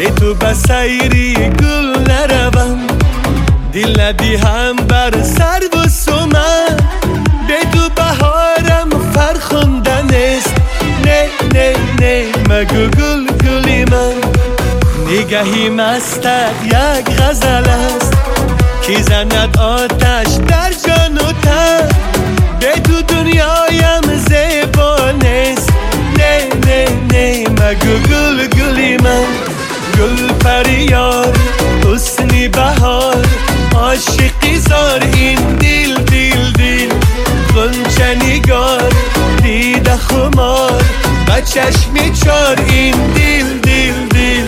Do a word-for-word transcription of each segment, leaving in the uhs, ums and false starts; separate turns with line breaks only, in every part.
ای تو بسیری گل نروم، دل ندی هم بر سر و سومن، به تو بهارم فرخوندن است. نه نه نه مگو گل گلی من، نگهی مستت یک غزل است که زند آتش در جان و تن، به تو دنیایم زیبان است. نه نه نه مگو گل گلی من، گل پریار حسنی بهار، عاشقی زار این دل دل دل، غنچه نگار دیده خمار، با چشمی چار این دل دل دل.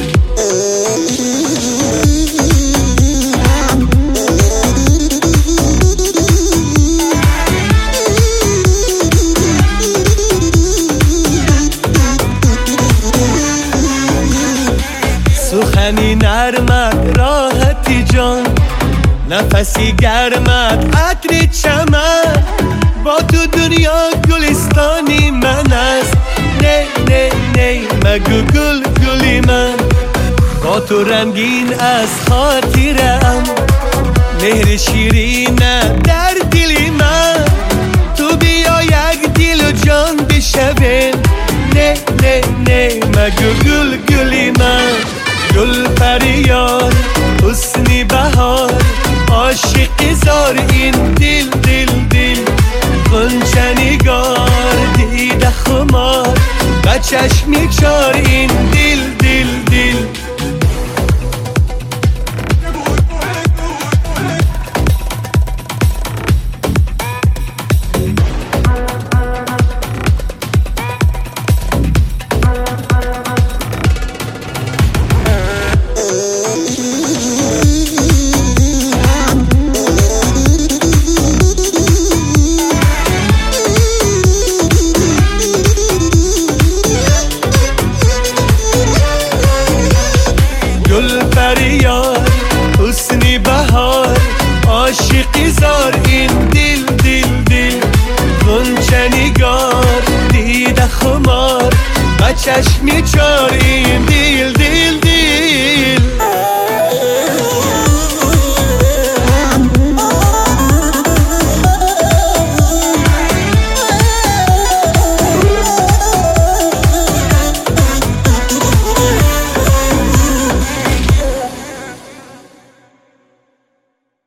سخنی نرمت راحتی جان، نفسی گرمت عطر چمن، با تو دنیا گلستانی من است. نه نه نه مگو گل گلی من، با تو رنگین از خاطرم، مهر شیرین در دلی من، تو بیا یک دل و جان بشویم. نه نه نه مگو گل گلی من، گل پریار حسنی بهار، عاشقی زار این دل دل دل، غنچه نگار دیده خمار، با چشمی چار این دل دل دل. گل پریار حسنی بهار، عاشقی زار این دل دل دل، غنچه نگار دیده خمار، با چشمی چار این دل دل دل.